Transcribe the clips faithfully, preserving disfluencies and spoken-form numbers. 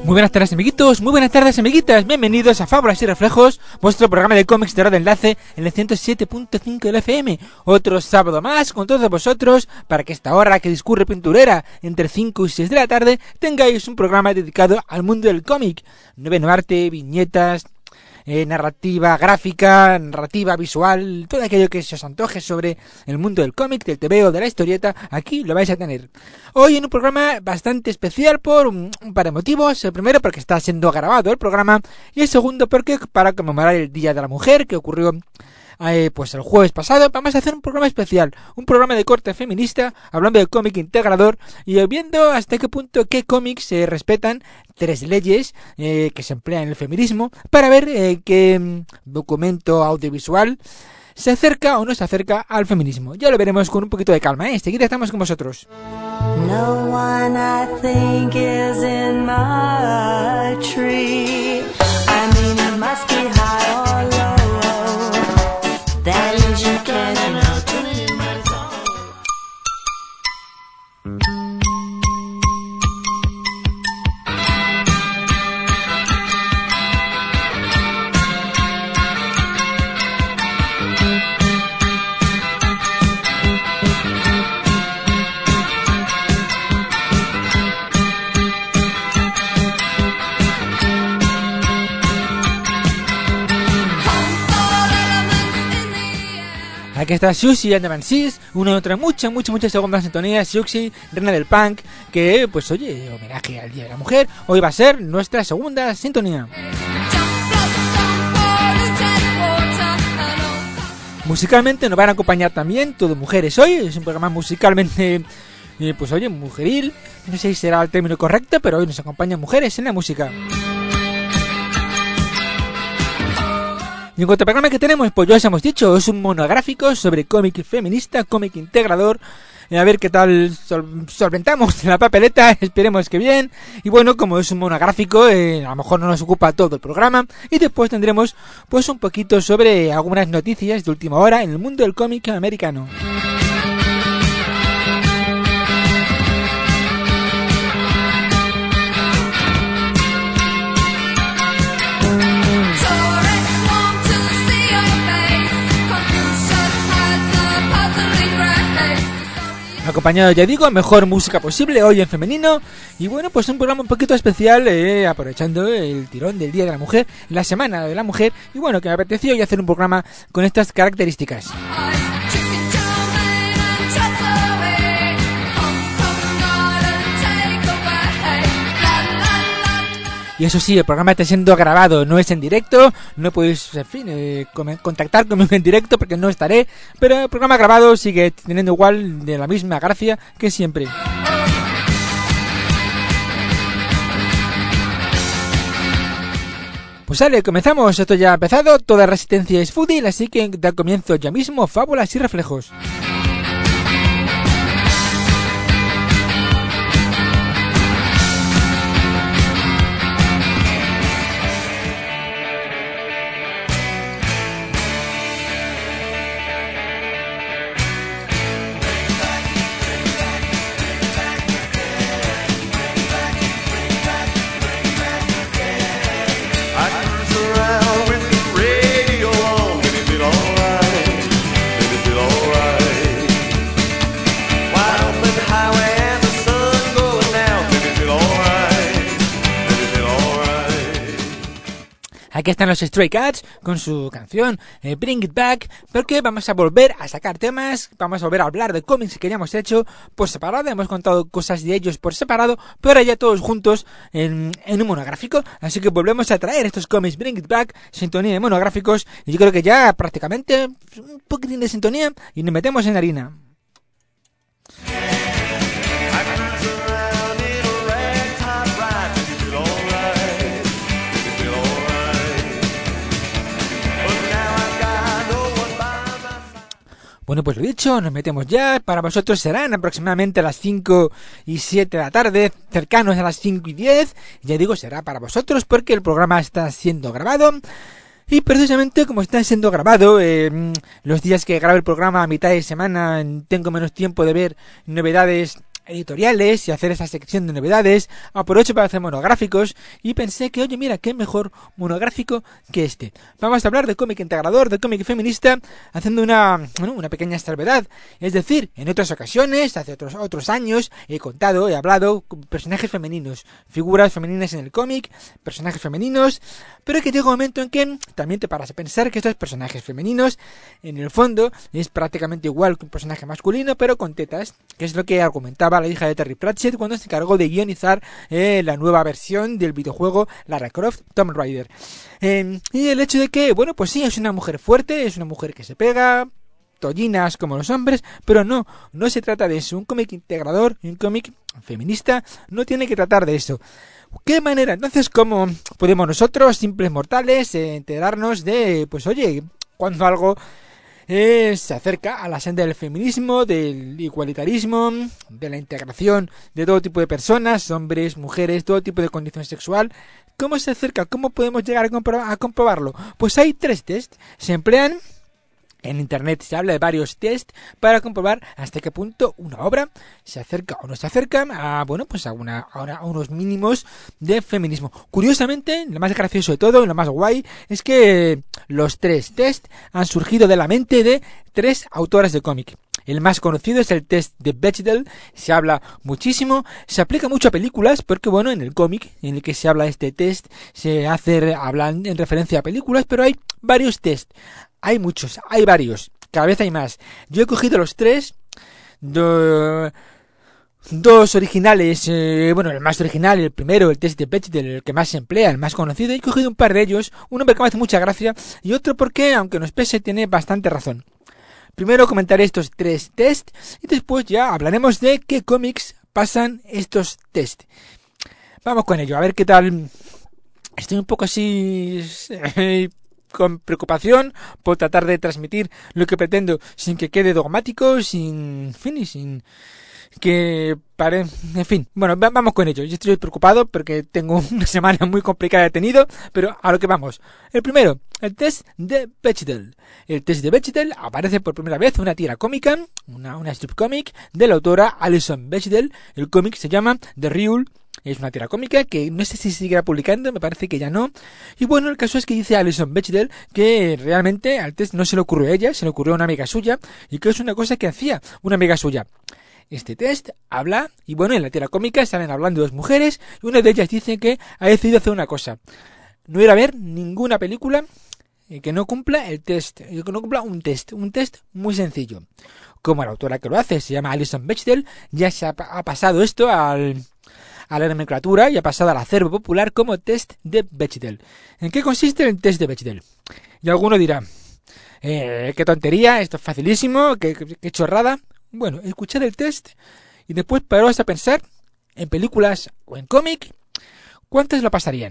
Muy buenas tardes, amiguitos, muy buenas tardes, amiguitas. Bienvenidos a Fábulas y Reflejos, vuestro programa de cómics de Radio Enlace en el ciento siete punto cinco del F M. Otro sábado más con todos vosotros para que esta hora que discurre pinturera entre cinco y seis de la tarde tengáis un programa dedicado al mundo del cómic. Noveno arte, viñetas, eh, narrativa gráfica, narrativa visual, todo aquello que se os antoje sobre el mundo del cómic, del tebeo, de la historieta, aquí lo vais a tener. Hoy en un programa bastante especial por un, un par de motivos. El primero porque está siendo grabado el programa y el segundo porque para conmemorar el Día de la Mujer que ocurrió eh, pues el jueves pasado, vamos a hacer un programa especial, un programa de corte feminista hablando de cómic integrador y viendo hasta qué punto qué cómics se eh, respetan tres leyes eh, que se emplean en el feminismo para ver eh, qué mm, documento audiovisual se acerca o no se acerca al feminismo. Ya lo veremos con un poquito de calma, ¿eh? Enseguida estamos con vosotros. No one I think is in my tree. I mean it must be high or low. That is you can't know to me. Aquí está Siouxsie and the Banshees, una otra mucha, mucha, mucha segunda sintonía. Siouxsie, reina del punk, que pues oye, homenaje al Día de la Mujer. Hoy va a ser nuestra segunda sintonía. Musicalmente nos van a acompañar también todo mujeres hoy. Es un programa musicalmente, eh, pues oye, mujeril. No sé si será el término correcto, pero hoy nos acompañan mujeres en la música. Y en cuanto al programa que tenemos, pues ya os hemos dicho, es un monográfico sobre cómic feminista, cómic integrador. A ver qué tal sol- solventamos la papeleta, esperemos que bien. Y bueno, como es un monográfico, eh, a lo mejor no nos ocupa todo el programa. Y después tendremos pues un poquito sobre algunas noticias de última hora en el mundo del cómic americano. Acompañado, ya digo, mejor música posible hoy en femenino. Y bueno, pues un programa un poquito especial, eh, aprovechando el tirón del Día de la Mujer, la Semana de la Mujer. Y bueno, que me apeteció hoy hacer un programa con estas características. Y eso sí, el programa está siendo grabado, no es en directo, no podéis, en fin, eh, contactar conmigo en directo porque no estaré, pero el programa grabado sigue teniendo igual de la misma gracia que siempre. Pues sale, comenzamos, esto ya ha empezado, toda resistencia es fútil, así que da comienzo ya mismo Fábulas y Reflejos. Aquí están los Stray Cats con su canción eh, Bring It Back, porque vamos a volver a sacar temas, vamos a volver a hablar de cómics que ya hemos hecho por separado, hemos contado cosas de ellos por separado, pero ahora ya todos juntos en, en un monográfico, así que volvemos a traer estos cómics Bring It Back, sintonía de monográficos, y yo creo que ya prácticamente un poquitín de sintonía y nos metemos en harina. Bueno, pues lo dicho, nos metemos ya. Para vosotros serán aproximadamente a las cinco y siete de la tarde, cercanos a las cinco y diez. Ya digo, será para vosotros porque el programa está siendo grabado. Y precisamente como está siendo grabado, eh, los días que grabo el programa a mitad de semana tengo menos tiempo de ver novedades editoriales y hacer esa sección de novedades, aprovecho para hacer monográficos y pensé que, oye, mira, qué mejor monográfico que este. Vamos a hablar de cómic integrador, de cómic feminista, haciendo una, bueno, una pequeña salvedad. Es decir, en otras ocasiones, hace otros, otros años, he contado, he hablado con personajes femeninos, figuras femeninas en el cómic, personajes femeninos, pero que llega un momento en que también te paras a pensar que estos personajes femeninos, en el fondo, es prácticamente igual que un personaje masculino, pero con tetas, que es lo que argumentaba la hija de Terry Pratchett cuando se encargó de guionizar eh, la nueva versión del videojuego Lara Croft Tomb Raider. Eh, y el hecho de que, bueno, pues sí, es una mujer fuerte, es una mujer que se pega, tollinas como los hombres, pero no, no se trata de eso. Un cómic integrador, un cómic feminista, no tiene que tratar de eso. ¿Qué manera? Entonces, ¿cómo podemos nosotros, simples mortales, eh, enterarnos de, pues oye, cuando algo Eh, se acerca a la senda del feminismo, del igualitarismo, de la integración de todo tipo de personas, hombres, mujeres, todo tipo de condición sexual? ¿Cómo se acerca? ¿Cómo podemos llegar a, compro- a comprobarlo? Pues hay tres tests. Se emplean en internet, se habla de varios tests para comprobar hasta qué punto una obra se acerca o no se acerca a, bueno, pues a, una, a, una, a unos mínimos de feminismo. Curiosamente, lo más gracioso de todo, lo más guay, es que los tres tests han surgido de la mente de tres autoras de cómic. El más conocido es el test de Bechdel, se habla muchísimo, se aplica mucho a películas, porque bueno, en el cómic en el que se habla de este test se hace, hablan en referencia a películas, pero hay varios tests. Hay muchos, hay varios, cada vez hay más. Yo he cogido los tres, do, dos originales, eh, bueno, el más original, el primero, el test de Bechdel, el que más se emplea, el más conocido. He cogido un par de ellos, uno porque me hace mucha gracia y otro porque, aunque nos pese, tiene bastante razón. Primero comentaré estos tres tests y después ya hablaremos de qué cómics pasan estos tests. Vamos con ello, a ver qué tal. Estoy un poco así Eh, con preocupación por tratar de transmitir lo que pretendo sin que quede dogmático, sin fin y sin que pare, en fin, bueno, va, vamos con ello. Yo estoy preocupado porque tengo una semana muy complicada de tenido, pero a lo que vamos. El primero, el test de Bechdel. El test de Bechdel aparece por primera vez en una tira cómica, una, una strip comic de la autora Alison Bechdel. El cómic se llama The Rule. Es una tira cómica que no sé si seguirá publicando, me parece que ya no. Y bueno, el caso es que dice Alison Bechdel que realmente al test no se le ocurrió a ella, se le ocurrió a una amiga suya, y que es una cosa que hacía una amiga suya. Este test habla, y bueno, en la tira cómica salen hablando dos mujeres, y una de ellas dice que ha decidido hacer una cosa: no ir a ver ninguna película que no cumpla el test, que no cumpla un test, un test muy sencillo. Como la autora que lo hace se llama Alison Bechdel, ya se ha, ha pasado esto al... a la nomenclatura y ha pasado al acervo popular como test de Bechdel. ¿En qué consiste el test de Bechdel? Y alguno dirá, eh, qué tontería, esto es facilísimo, qué, qué, qué chorrada. Bueno, escuchad el test y después paraos a pensar en películas o en cómic, ¿cuántas lo pasarían?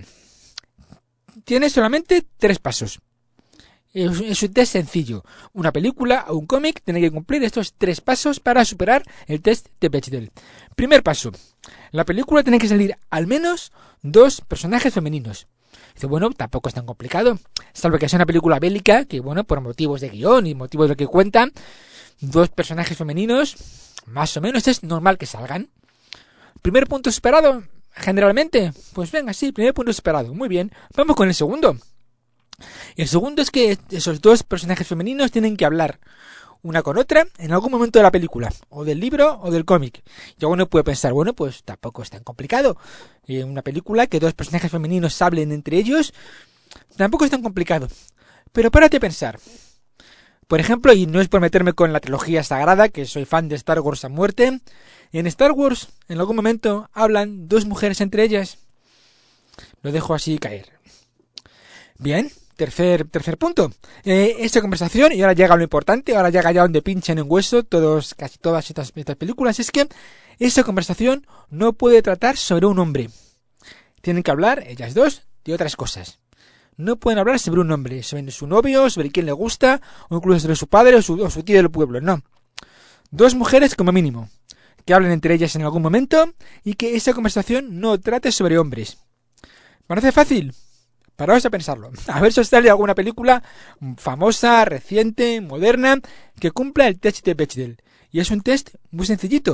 Tiene solamente tres pasos. Es, es un test sencillo. Una película o un cómic tiene que cumplir estos tres pasos para superar el test de Bechdel. Primer paso. La película tiene que salir al menos dos personajes femeninos. Dice, bueno, tampoco es tan complicado. Salvo que sea una película bélica, que bueno, por motivos de guión y motivos de lo que cuentan, dos personajes femeninos, más o menos es normal que salgan. Primer punto superado, generalmente. Pues venga, sí, primer punto superado. Muy bien. Vamos con el segundo. El segundo es que esos dos personajes femeninos tienen que hablar una con otra en algún momento de la película, o del libro o del cómic. Y uno puede pensar, bueno, pues tampoco es tan complicado. En una película que dos personajes femeninos hablen entre ellos, tampoco es tan complicado. Pero párate a pensar. Por ejemplo, y no es por meterme con la trilogía sagrada, que soy fan de Star Wars a muerte, en Star Wars en algún momento hablan dos mujeres entre ellas. Lo dejo así caer. Bien. Tercer, tercer punto. Eh, esta conversación, y ahora llega lo importante, ahora llega ya donde pinchan en hueso todos, casi todas estas, estas películas, es que esa conversación no puede tratar sobre un hombre. Tienen que hablar, ellas dos, de otras cosas. No pueden hablar sobre un hombre, sobre su novio, sobre quién le gusta, o incluso sobre su padre o su, o su tío del pueblo, no. Dos mujeres como mínimo, que hablen entre ellas en algún momento, y que esa conversación no trate sobre hombres. ¿Parece fácil? Paraos a pensarlo. A ver si os sale alguna película famosa, reciente, moderna, que cumpla el test de Bechdel. Y es un test muy sencillito.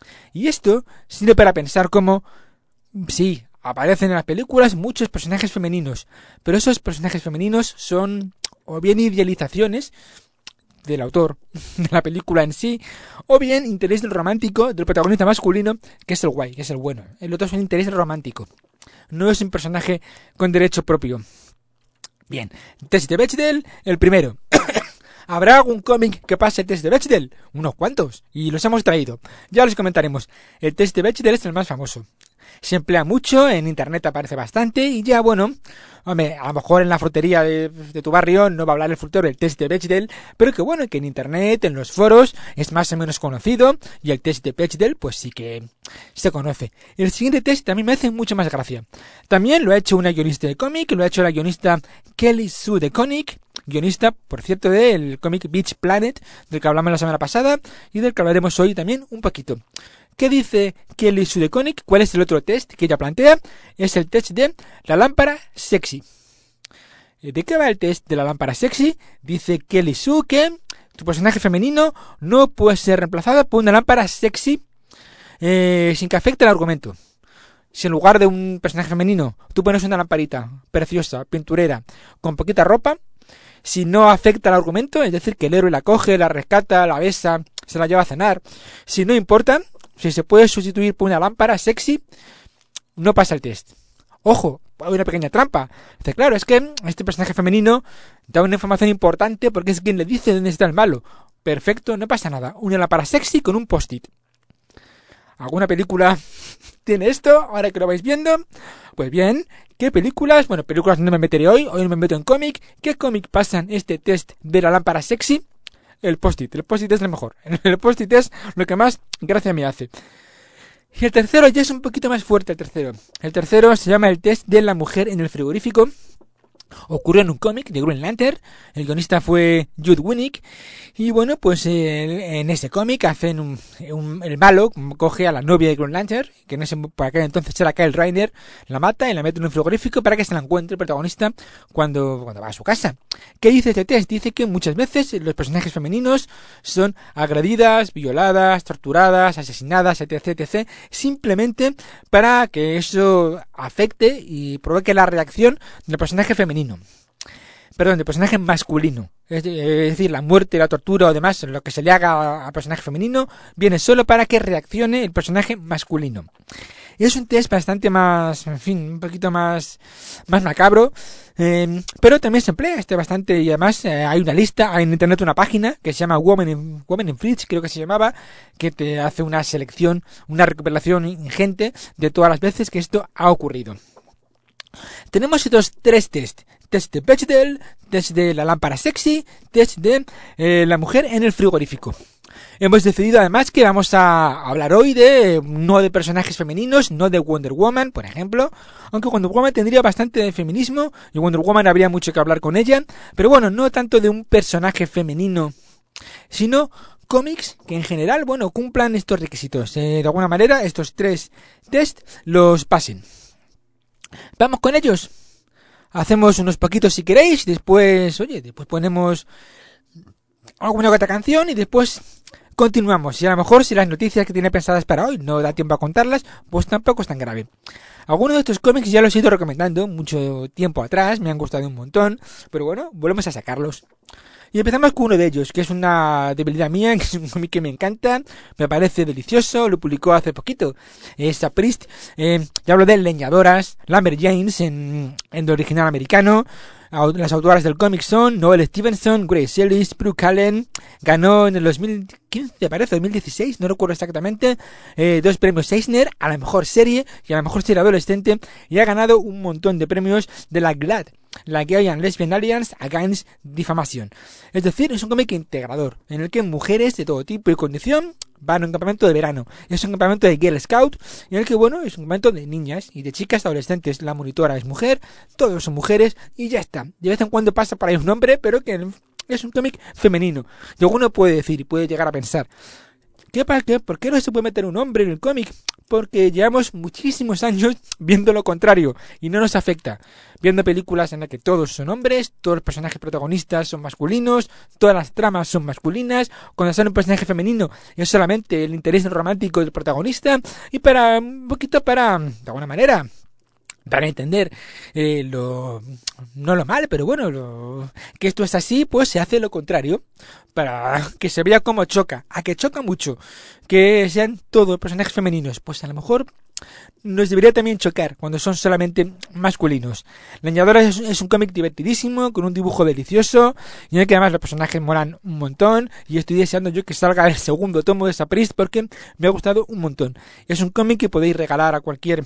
Y esto sirve para pensar cómo, sí, aparecen en las películas muchos personajes femeninos, pero esos personajes femeninos son o bien idealizaciones del autor de la película en sí, o bien interés romántico del protagonista masculino, que es el guay, que es el bueno. El otro es un interés romántico, no es un personaje con derecho propio. Bien, test de Bechdel, el primero. ¿Habrá algún cómic que pase el test de Bechdel? Unos cuantos, y los hemos traído. Ya los comentaremos. El test de Bechdel es el más famoso. Se emplea mucho, en internet aparece bastante, y ya, bueno, hombre, a lo mejor en la frutería de, de tu barrio no va a hablar el frutero del test de Bechdel, pero que bueno, que en internet, en los foros, es más o menos conocido, y el test de Bechdel, pues sí que se conoce. El siguiente test a mí me hace mucho más gracia. También lo ha hecho una guionista de cómic, lo ha hecho la guionista Kelly Sue DeConnick, guionista, por cierto, del cómic Beach Planet, del que hablamos la semana pasada, y del que hablaremos hoy también un poquito. ¿Qué dice Kelly Sue DeConnick? ¿Cuál es el otro test que ella plantea? Es el test de la lámpara sexy. ¿De qué va el test de la lámpara sexy? Dice Kelly Sue que tu personaje femenino no puede ser reemplazado por una lámpara sexy eh, sin que afecte el argumento. Si en lugar de un personaje femenino tú pones una lamparita preciosa, pinturera, con poquita ropa, si no afecta el argumento, es decir, que el héroe la coge, la rescata, la besa, se la lleva a cenar, si no importa, si se puede sustituir por una lámpara sexy, no pasa el test. Ojo, hay una pequeña trampa. Dice, claro, es que este personaje femenino da una información importante porque es quien le dice dónde está el malo. Perfecto, no pasa nada. Una lámpara sexy con un post-it. ¿Alguna película tiene esto? Ahora que lo vais viendo. Pues bien, ¿qué películas? Bueno, películas no me meteré hoy. Hoy no me meto en cómic. ¿Qué cómic pasan este test de la lámpara sexy? El post-it. El post-it es lo mejor. El post-it es lo que más gracia me hace. Y el tercero ya es un poquito más fuerte, el tercero. El tercero se llama el test de la mujer en el frigorífico. Ocurrió en un cómic de Green Lantern. El guionista fue Jude Winnick. Y bueno, pues eh, en ese cómic hacen un, un, el malo coge a la novia de Green Lantern, que en ese, para aquel entonces era Kyle Rayner, la mata y la mete en un frigorífico para que se la encuentre el protagonista cuando, cuando va a su casa. ¿Qué dice este test? Dice que muchas veces los personajes femeninos son agredidas, violadas, torturadas, asesinadas, etc, etc, simplemente para que eso afecte y provoque la reacción del personaje femenino. Perdón, del personaje masculino. Es decir, la muerte, la tortura o demás, lo que se le haga al personaje femenino, viene solo para que reaccione el personaje masculino. Es un test bastante más, en fin, un poquito más, más macabro, eh, pero también se emplea este bastante, y además eh, hay una lista, hay en internet una página que se llama Women in, Women in Fridge, creo que se llamaba, que te hace una selección, una recopilación ingente de todas las veces que esto ha ocurrido. Tenemos estos tres test. Test de Bechdel, test de la lámpara sexy, test de eh, la mujer en el frigorífico. Hemos decidido además que vamos a hablar hoy de, no de personajes femeninos, no de Wonder Woman, por ejemplo, aunque Wonder Woman tendría bastante de feminismo, y Wonder Woman habría mucho que hablar con ella, pero bueno, no tanto de un personaje femenino, sino cómics que en general, bueno, cumplan estos requisitos. Eh, de alguna manera, estos tres test los pasen. Vamos con ellos. Hacemos unos poquitos si queréis, después, oye, después ponemos alguna otra canción y después continuamos. Y a lo mejor si las noticias que tiene pensadas para hoy no da tiempo a contarlas, pues tampoco es tan grave. Algunos de estos cómics ya los he ido recomendando mucho tiempo atrás, me han gustado un montón, pero bueno, volvemos a sacarlos. Y empezamos con uno de ellos, que es una debilidad mía, que es un cómic que me encanta, me parece delicioso, lo publicó hace poquito, es Sapriest, eh, ya hablo de Leñadoras, Lumberjanes en, en el original americano. Las autoras del cómic son Noelle Stevenson, Grace Ellis, Brooke Allen, ganó en el dos mil quince, parece, dos mil dieciséis, no recuerdo exactamente, eh, dos premios Eisner a la mejor serie y a la mejor serie adolescente, y ha ganado un montón de premios de la GLAAD, la Gay and Lesbian Alliance Against Defamation. Es decir, es un cómic integrador, en el que mujeres de todo tipo y condición van a un campamento de verano. Es un campamento de Girl Scout, en el que, bueno, es un campamento de niñas y de chicas adolescentes. La monitora es mujer, todos son mujeres y ya está. De vez en cuando pasa por ahí un hombre, pero que es un cómic femenino. Y alguno puede decir y puede llegar a pensar, ¿qué, para qué? ¿Por qué no se puede meter un hombre en el cómic? porque llevamos muchísimos años viendo lo contrario y no nos afecta. Viendo películas en las que todos son hombres, todos los personajes protagonistas son masculinos, todas las tramas son masculinas, cuando sale un personaje femenino es solamente el interés romántico del protagonista, y para un poquito para, de alguna manera, para entender eh, lo no lo mal, pero bueno, lo, que esto es así, pues se hace lo contrario, para que se vea como choca, a que choca mucho, que sean todos personajes femeninos, pues a lo mejor nos debería también chocar cuando son solamente masculinos. Leñadora es, es un cómic divertidísimo, con un dibujo delicioso, y en el que además los personajes molan un montón, y estoy deseando yo que salga el segundo tomo de Saprist porque me ha gustado un montón. Es un cómic que podéis regalar a cualquier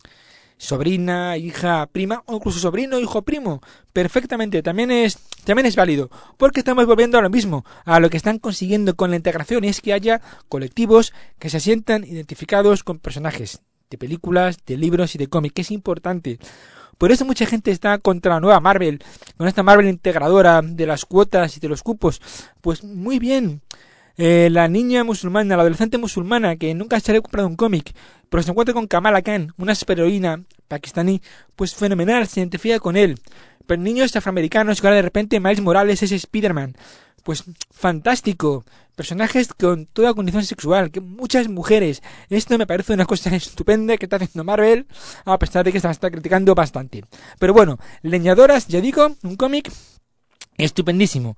sobrina, hija, prima, o incluso sobrino, hijo, primo, perfectamente, también es, también es válido, porque estamos volviendo a lo mismo, a lo que están consiguiendo con la integración, y es que haya colectivos que se sientan identificados con personajes de películas, de libros y de cómics, que es importante. Por eso mucha gente está contra la nueva Marvel, con esta Marvel integradora de las cuotas y de los cupos. Pues muy bien. Eh, la niña musulmana, la adolescente musulmana que nunca se había comprado un cómic, pero se encuentra con Kamala Khan, una superheroína pakistaní, pues fenomenal, se identifica con él. Pero niños afroamericanos que ahora de repente Miles Morales es Spider-Man, pues fantástico. Personajes con toda condición sexual, que muchas mujeres. Esto me parece una cosa estupenda que está haciendo Marvel, a pesar de que se la está criticando bastante. Pero bueno, Leñadoras, ya digo, un cómic estupendísimo.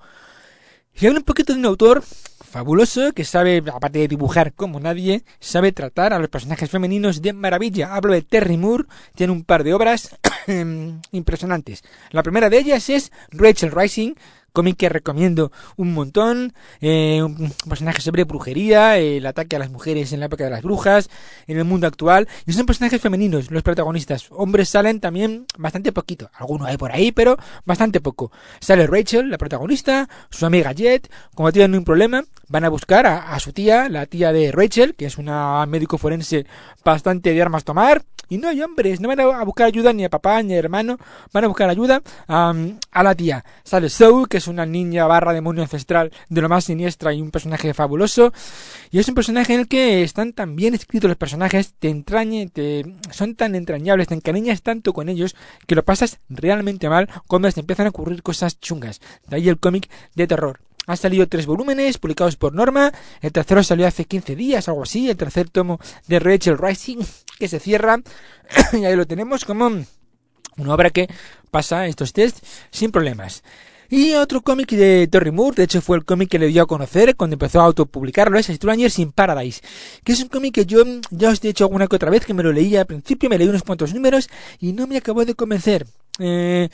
Y habla un poquito de un autor fabuloso que sabe, aparte de dibujar como nadie, sabe tratar a los personajes femeninos de maravilla. Hablo de Terry Moore, tiene un par de obras impresionantes. La primera de ellas es Rachel Rising, cómic que recomiendo un montón, eh, un personaje sobre brujería, eh, el ataque a las mujeres en la época de las brujas, en el mundo actual, y son personajes femeninos los protagonistas. Hombres salen también bastante poquito, algunos hay por ahí, pero bastante poco. Sale Rachel, la protagonista, su amiga Jet, como tienen un problema, van a buscar a, a su tía, la tía de Rachel, que es una médico forense bastante de armas tomar, y no hay hombres, no van a buscar ayuda ni a papá ni a hermano, van a buscar ayuda um, a la tía. Sale Zoe, que es una niña barra demonio ancestral de lo más siniestra y un personaje fabuloso, y es un personaje en el que están tan bien escritos los personajes, te entrañe, te, son tan entrañables, te encariñas tanto con ellos que lo pasas realmente mal cuando te empiezan a ocurrir cosas chungas. De ahí el cómic de terror. Han salido tres volúmenes publicados por Norma, el tercero salió hace quince días, algo así, el tercer tomo de Rachel Rising, que se cierra, y ahí lo tenemos como una obra que pasa estos test sin problemas. Y otro cómic de Terry Moore, de hecho fue el cómic que le dio a conocer cuando empezó a autopublicarlo, es Strangers in Paradise, que es un cómic que yo ya os he dicho alguna que otra vez que me lo leía al principio, me leí unos cuantos números y no me acabó de convencer. Eh...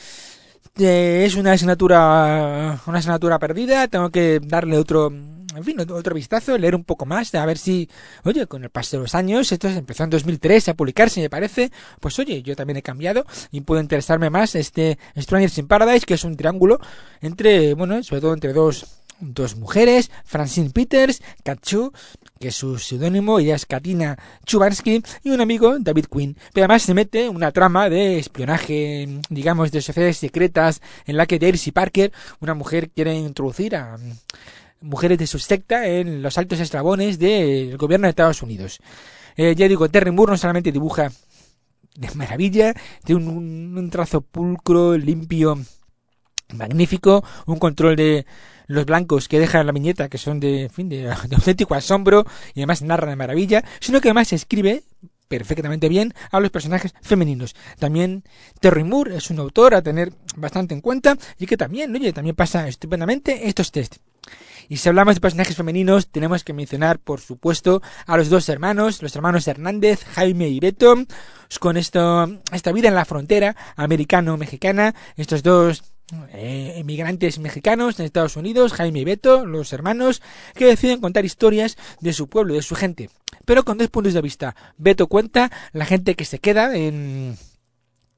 Eh, es una asignatura una asignatura perdida, tengo que darle otro en fin, otro vistazo, leer un poco más, a ver si, oye, con el paso de los años, esto empezó en dos mil tres a publicarse, me parece, pues oye, yo también he cambiado y puedo interesarme más este Strangers in Paradise, que es un triángulo entre, bueno, sobre todo entre dos dos mujeres, Francine Peters, Kat Chu, que es su seudónimo, ella es Katina Chubansky, y un amigo, David Quinn. Pero además se mete una trama de espionaje, digamos, de sociedades secretas, en la que Daisy Parker, una mujer, quiere introducir a mujeres de su secta en los altos eslabones del gobierno de Estados Unidos. Eh, ya digo, Terry Moore no solamente dibuja de maravilla, tiene un, un, un trazo pulcro, limpio, magnífico, un control de los blancos que dejan la viñeta, que son de, en fin, de, de auténtico asombro, y además narra de maravilla, sino que además escribe perfectamente bien a los personajes femeninos. También Terry Moore es un autor a tener bastante en cuenta, y que también, oye, también pasa estupendamente estos test. Y si hablamos de personajes femeninos, tenemos que mencionar, por supuesto, a los dos hermanos, los hermanos Hernández, Jaime y Beto, con esto, esta vida en la frontera americano-mexicana, estos dos Eh, emigrantes mexicanos en Estados Unidos, Jaime y Beto, los hermanos, que deciden contar historias de su pueblo, de su gente, pero con dos puntos de vista. Beto cuenta la gente que se queda en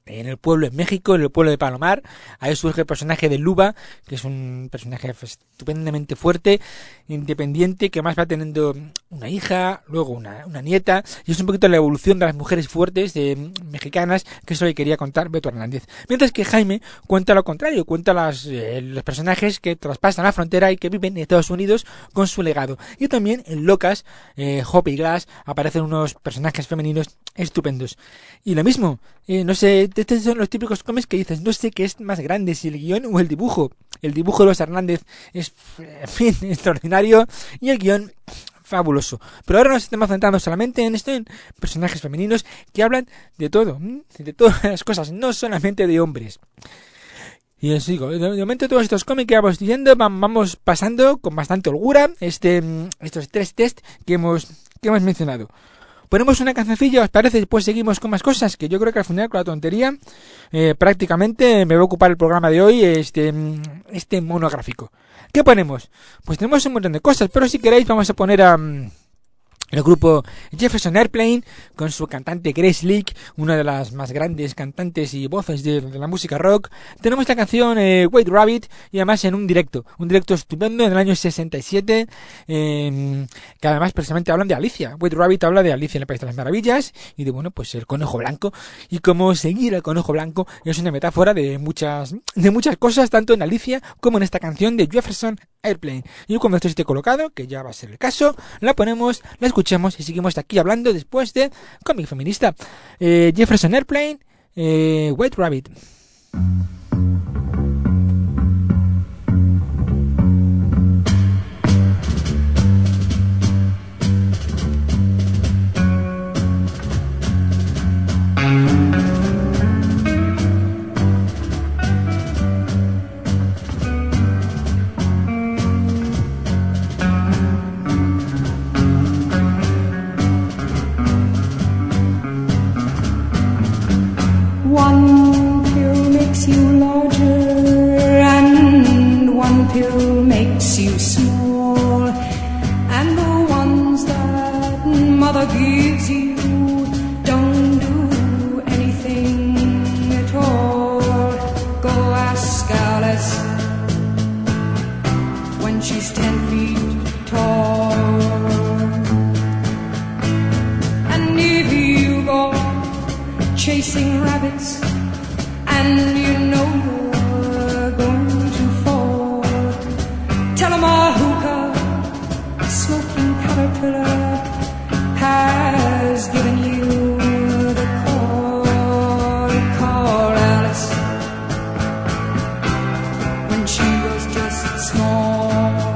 en el pueblo en México, en el pueblo de Palomar. Ahí surge el personaje de Luba, que es un personaje estupendamente fuerte, independiente, que más va teniendo una hija, luego una, una nieta, y es un poquito la evolución de las mujeres fuertes eh, mexicanas, que es lo que quería contar Beto Hernández. Mientras que Jaime cuenta lo contrario, cuenta las, eh, los personajes que traspasan la frontera y que viven en Estados Unidos con su legado. Y también en Locas, eh, Hope y Glass, aparecen unos personajes femeninos estupendos. Y lo mismo, eh, no sé, estos son los típicos cómics que dices, no sé qué es más grande, si el guión o el dibujo. El dibujo de los Hernández es, en fin, extraordinario, y el guión fabuloso. Pero ahora nos estamos centrando solamente en esto, en personajes femeninos que hablan de todo, de todas las cosas, no solamente de hombres. Y os digo, de momento todos estos cómics que vamos diciendo, vamos pasando con bastante holgura este, estos tres test que hemos, que hemos mencionado. Ponemos una cancioncilla, ¿os parece? Después seguimos con más cosas, que yo creo que al final con la tontería eh, prácticamente me va a ocupar el programa de hoy, este, este monográfico. ¿Qué ponemos? Pues tenemos un montón de cosas, pero si queréis vamos a poner a... Um, el grupo Jefferson Airplane, con su cantante Grace Leak, una de las más grandes cantantes y voces de, de la música rock. Tenemos la canción eh, White Rabbit, y además en un directo, un directo estupendo en el año sesenta y siete, eh, que además precisamente hablan de Alicia. White Rabbit habla de Alicia en el País de las Maravillas, y de, bueno, pues el conejo blanco, y cómo seguir al conejo blanco es una metáfora de muchas, de muchas cosas, tanto en Alicia como en esta canción de Jefferson Airplane. Y cuando esto esté colocado, que ya va a ser el caso, la ponemos, la escuchamos y seguimos aquí hablando después de cómic feminista. eh, Jefferson Airplane, eh, White Rabbit. One pill makes you larger and one pill makes you small, and the ones that mother gives you don't do anything at all. Go ask Alice when she's ten feet tall. And if you go chasing rabbits and you know you're going to fall, tell 'em a hookah smoking caterpillar has given you the call. Call Alice when she was just small.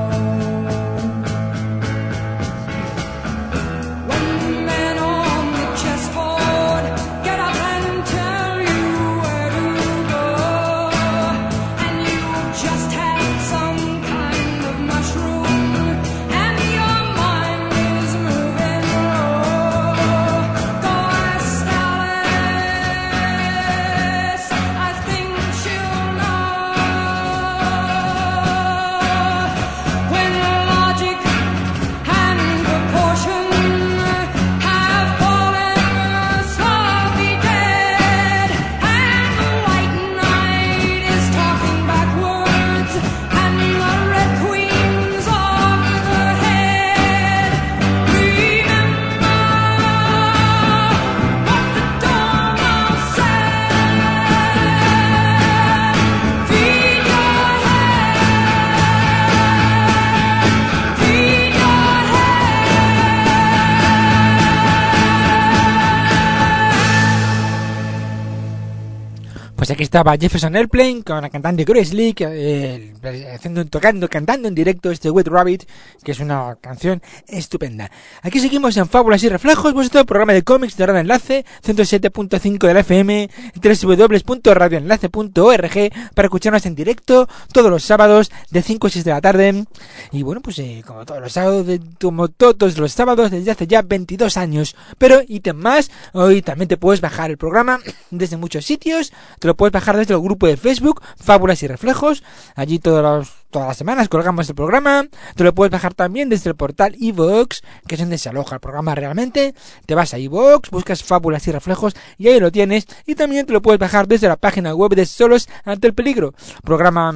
Pues aquí estaba Jefferson Airplane con la cantante Grace Lee, eh, haciendo, tocando, cantando en directo este White Rabbit, que es una canción estupenda. Aquí seguimos en Fábulas y Reflejos, vuestro programa de cómics de Radio Enlace, ciento siete punto cinco de la F M, doble u doble u doble u punto radio enlace punto org, para escucharnos en directo todos los sábados de cinco a seis de la tarde. Y bueno, pues eh, como todos los sábados, de, como todos los sábados desde hace ya veintidós años. Pero ítem más, hoy también te puedes bajar el programa desde muchos sitios, te lo puedes puedes bajar desde el grupo de Facebook, Fábulas y Reflejos. Allí todos los, todas las semanas colgamos el programa. Te lo puedes bajar también desde el portal iVoox, que es donde se aloja el programa realmente. Te vas a iVoox, buscas Fábulas y Reflejos y ahí lo tienes. Y también te lo puedes bajar desde la página web de Solos ante el Peligro, programa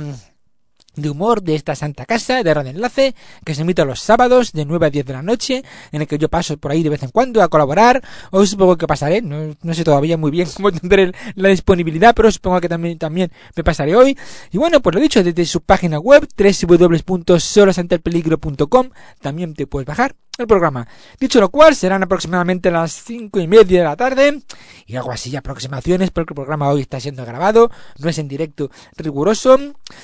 de humor de esta santa casa de Radio Enlace, que se emite los sábados de nueve a diez de la noche, en el que yo paso por ahí de vez en cuando a colaborar. Hoy supongo que pasaré, no, no sé todavía muy bien cómo tendré la disponibilidad, pero supongo que también, también me pasaré hoy. Y bueno, pues lo dicho, desde su página web doble u doble u doble u punto solos ante el peligro punto com también te puedes bajar el programa. Dicho lo cual, serán aproximadamente las cinco y media de la tarde y algo así, aproximaciones, porque el programa hoy está siendo grabado, no es en directo riguroso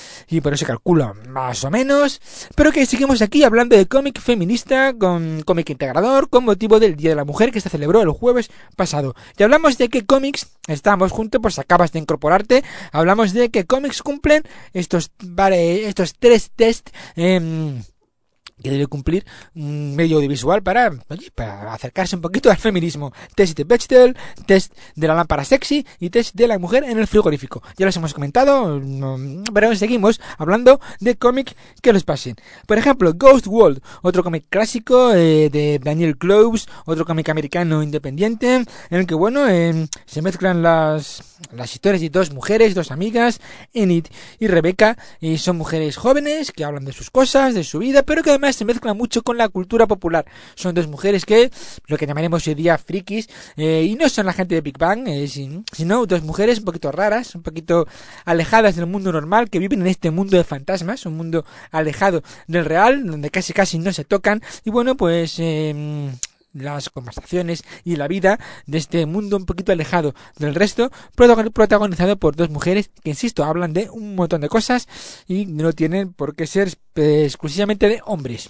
y por eso calculo más o menos, pero que seguimos aquí hablando de cómic feminista, con cómic integrador, con motivo del Día de la Mujer que se celebró el jueves pasado. Y hablamos de que cómics, estamos juntos, pues acabas de incorporarte, hablamos de que cómics cumplen estos, vale, estos tres test eh, que debe cumplir un medio audiovisual para, oye, para acercarse un poquito al feminismo. Test de Bechdel, test de la lámpara sexy y test de la mujer en el frigorífico. Ya los hemos comentado, no, pero seguimos hablando de cómic que los pasen. Por ejemplo, Ghost World, otro cómic clásico eh, de Daniel Clowes, otro cómic americano independiente, en el que, bueno, eh, se mezclan las, las historias de dos mujeres, dos amigas, Enid y Rebecca, y son mujeres jóvenes que hablan de sus cosas, de su vida, pero que además se mezcla mucho con la cultura popular. Son dos mujeres que, lo que llamaremos hoy día frikis, eh, y no son la gente de Big Bang, eh, sino dos mujeres un poquito raras, un poquito alejadas del mundo normal, que viven en este mundo de fantasmas, un mundo alejado del real, donde casi casi no se tocan, y bueno, pues eh, las conversaciones y la vida de este mundo un poquito alejado del resto, protagonizado por dos mujeres que, insisto, hablan de un montón de cosas y no tienen por qué ser eh, exclusivamente de hombres.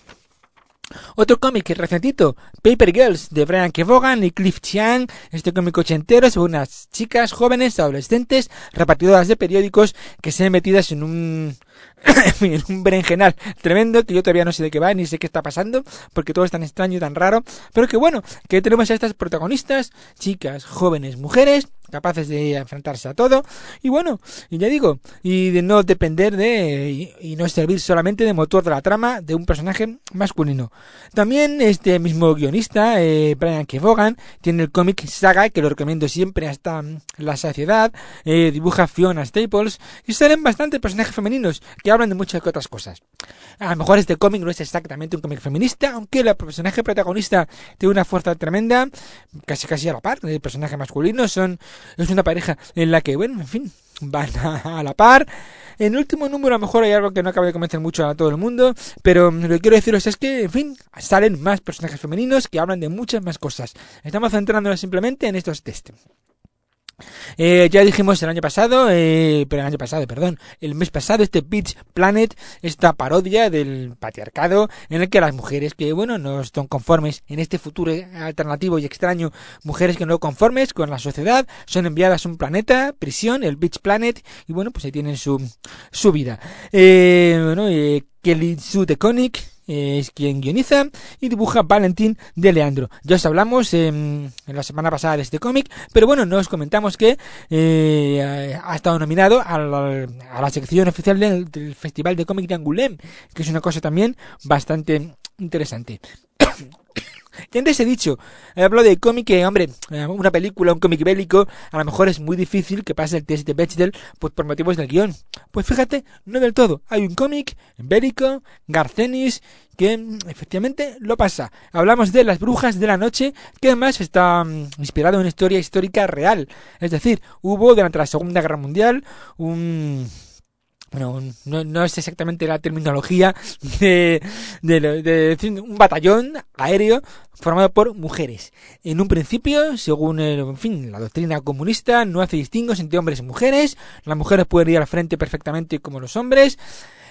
Otro cómic recentito, Paper Girls, de Brian K. Vaughan y Cliff Chiang. Este cómic ochentero sobre unas chicas jóvenes, adolescentes, repartidoras de periódicos que se ven metidas en un en un berenjenal tremendo, que yo todavía no sé de qué va, ni sé qué está pasando, porque todo es tan extraño y tan raro, pero que bueno, que tenemos a estas protagonistas, chicas, jóvenes, mujeres, capaces de enfrentarse a todo, y bueno, y ya digo, y de no depender de, y, y no servir solamente de motor de la trama de un personaje masculino. También este mismo guionista, eh, Brian K. Vaughan, tiene el cómic Saga, que lo recomiendo siempre hasta la saciedad, eh, dibuja Fiona Staples, y salen bastantes personajes femeninos, que hablan de muchas otras cosas. A lo mejor este cómic no es exactamente un cómic feminista, aunque el personaje protagonista tiene una fuerza tremenda, casi casi a la par del personaje masculino. Son, es una pareja en la que, bueno, en fin, van a, a la par. En el último número a lo mejor hay algo que no acaba de convencer mucho a todo el mundo, pero lo que quiero deciros es que, en fin, salen más personajes femeninos que hablan de muchas más cosas. Estamos centrándonos simplemente en estos test. Eh, ya dijimos el año pasado, eh, pero el año pasado, perdón, el mes pasado, este Beach Planet, esta parodia del patriarcado en el que las mujeres que, bueno, no están conformes en este futuro alternativo y extraño, mujeres que no conformes con la sociedad, son enviadas a un planeta, prisión, el Beach Planet, y bueno, pues ahí tienen su, su vida. Eh, bueno, eh, Kelly Sue DeConnick es quien guioniza y dibuja Valentín de Leandro. Ya os hablamos eh, en la semana pasada de este cómic, pero bueno, nos comentamos que eh, ha estado nominado a la, a la sección oficial del, del Festival de Cómic de Angoulême, que es una cosa también bastante interesante. Y antes he dicho, he hablado de cómic que, hombre, una película, un cómic bélico, a lo mejor es muy difícil que pase el test de Bechdel, pues por motivos del guión. Pues fíjate, no del todo. Hay un cómic bélico, Garcenis, que efectivamente lo pasa. Hablamos de Las Brujas de la Noche, que además está um, inspirado en una historia histórica real. Es decir, hubo durante la Segunda Guerra Mundial un... Bueno, no, no es exactamente la terminología de, de, de, de un batallón aéreo formado por mujeres. En un principio, según el, en fin, la doctrina comunista, no hace distingos entre hombres y mujeres. Las mujeres pueden ir al frente perfectamente como los hombres.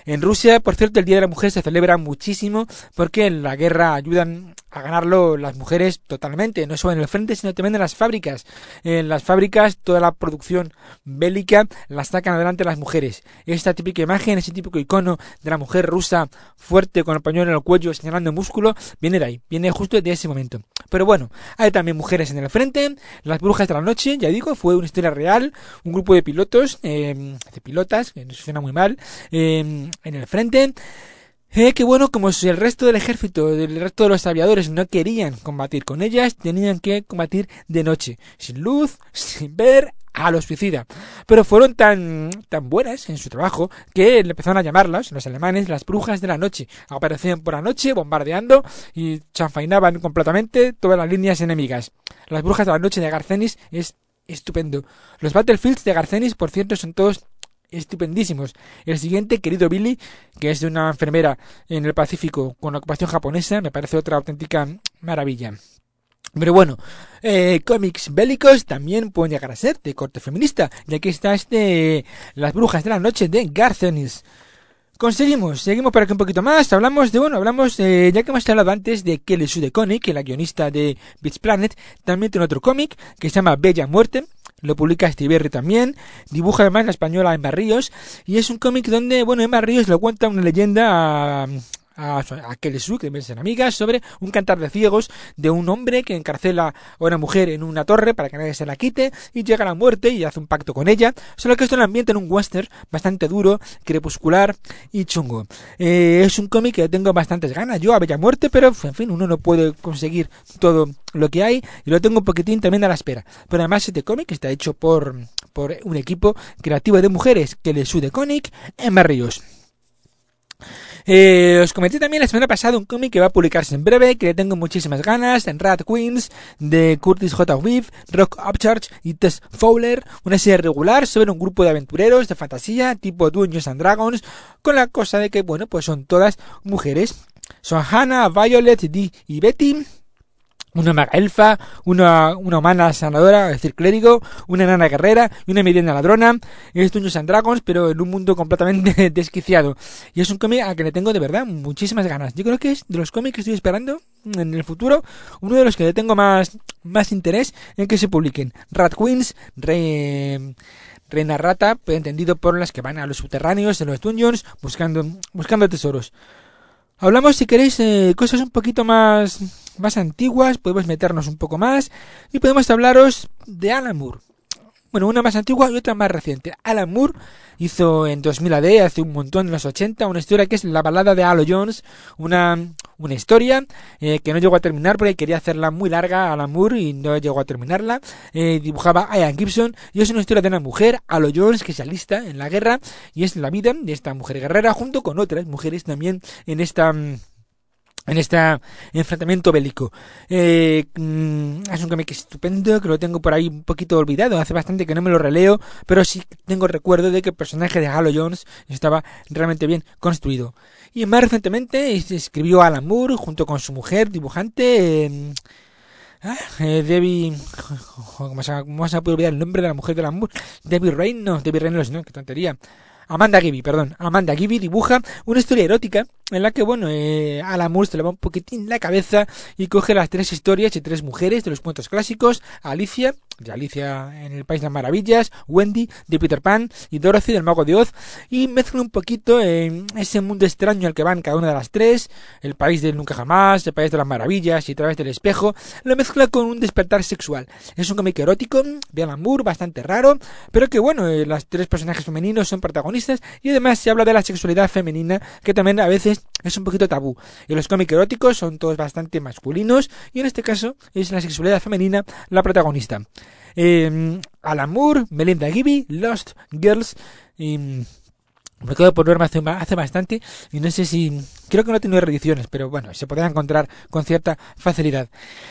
En Rusia, por cierto, el Día de la Mujer se celebra muchísimo porque en la guerra ayudan a ganarlo las mujeres totalmente, no solo en el frente, sino también en las fábricas. En las fábricas, toda la producción bélica la sacan adelante las mujeres. Esta típica imagen, ese típico icono de la mujer rusa fuerte con el pañuelo en el cuello señalando el músculo, viene de ahí, viene justo de ese momento. Pero bueno, hay también mujeres en el frente. Las Brujas de la Noche, ya digo, fue una historia real, un grupo de pilotos, eh, de pilotas, que no suena muy mal, eh, en el frente. Eh, que bueno, como si el resto del ejército, el resto de los aviadores no querían combatir con ellas, tenían que combatir de noche, sin luz, sin ver a los suicida. Pero fueron tan tan buenas en su trabajo que empezaron a llamarlas, los alemanes, las Brujas de la Noche. Aparecían por la noche bombardeando y chanfainaban completamente todas las líneas enemigas. Las Brujas de la Noche de Garcenis es estupendo. Los Battlefields de Garcenis, por cierto, son todos estupendísimos. El siguiente, Querido Billy, que es de una enfermera en el Pacífico con ocupación japonesa, me parece otra auténtica maravilla. Pero bueno, eh, cómics bélicos también pueden llegar a ser de corte feminista, y aquí está este Las Brujas de la Noche de Garcenis. Conseguimos, seguimos por aquí un poquito más, hablamos de, bueno, hablamos, eh, ya que hemos hablado antes de Kelly Sue DeConnick, que es la guionista de Beach Planet, también tiene otro cómic que se llama Bella Muerte, lo publica Estiberri también, dibuja además la española Emma Ríos, y es un cómic donde, bueno, Emma Ríos le cuenta una leyenda a... a, a Kelly Sue, que deben ser amigas, sobre un cantar de ciegos de un hombre que encarcela a una mujer en una torre para que nadie se la quite y llega a la muerte y hace un pacto con ella, solo que esto lo ambienta en un western bastante duro, crepuscular y chungo. Eh, es un cómic que tengo bastantes ganas yo a Bella Muerte, pero en fin, uno no puede conseguir todo lo que hay y lo tengo un poquitín también a la espera. Pero además este cómic está hecho por, por un equipo creativo de mujeres, Kelly Sue DeConnick, Emma Ríos. Eh, os comenté también la semana pasada un cómic que va a publicarse en breve, que le tengo muchísimas ganas, en Rat Queens, de Curtis J. Weave, Rock Upchurch y Tess Fowler, una serie regular sobre un grupo de aventureros de fantasía tipo Dungeons and Dragons, con la cosa de que, bueno, pues son todas mujeres. Son Hannah, Violet, Dee y Betty, una maga elfa, una, una humana sanadora, es decir, clérigo, una enana guerrera y una mediana ladrona. Es Dungeons and Dragons, pero en un mundo completamente desquiciado. Y es un cómic a que le tengo de verdad muchísimas ganas. Yo creo que es de los cómics que estoy esperando en el futuro, uno de los que le tengo más, más interés en que se publiquen. Rat Queens, re... Reina Rata, entendido por las que van a los subterráneos, en los dungeons, buscando, buscando tesoros. Hablamos, si queréis, eh, cosas un poquito más, más antiguas, podemos meternos un poco más y podemos hablaros de Alan Moore. Bueno, una más antigua y otra más reciente. Alan Moore hizo en dos mil A D, hace un montón, en los ochenta, una historia que es La balada de Halo Jones, una, una historia eh, que no llegó a terminar porque quería hacerla muy larga Alan Moore y no llegó a terminarla. Eh, dibujaba Ian Gibson y es una historia de una mujer, Halo Jones, que se alista en la guerra y es la vida de esta mujer guerrera junto con otras mujeres también en esta... en este enfrentamiento bélico. Eh, es un cómic estupendo, que lo tengo por ahí un poquito olvidado, hace bastante que no me lo releo, pero sí tengo recuerdo de que el personaje de Halo Jones estaba realmente bien construido. Y más recientemente escribió Alan Moore junto con su mujer dibujante, eh, eh, Debbie, ¿cómo se, ¿cómo se puede olvidar el nombre de la mujer de Alan Moore? Debbie Reynolds, no, Debbie Reynolds, no, qué tontería. Amanda Gibby, perdón, Amanda Gibby dibuja una historia erótica en la que, bueno, eh, Alan Moore se le va un poquitín la cabeza y coge las tres historias de tres mujeres de los cuentos clásicos, Alicia, de Alicia en el País de las Maravillas, Wendy, de Peter Pan y Dorothy del Mago de Oz, y mezcla un poquito en ese mundo extraño al que van cada una de las tres, el País del Nunca Jamás, el País de las Maravillas y a través del espejo, lo mezcla con un despertar sexual. Es un cómic erótico de Alan Moore, bastante raro, pero que, bueno, eh, los tres personajes femeninos son protagonistas y además se habla de la sexualidad femenina, que también a veces es un poquito tabú. Y los cómics eróticos son todos bastante masculinos y en este caso es la sexualidad femenina la protagonista. Eh, Alan Moore, Melinda Gibby, Lost Girls y... me quedo por verme hace, hace bastante y no sé si... creo que no he tenido reediciones, pero bueno, se podrá encontrar con cierta facilidad.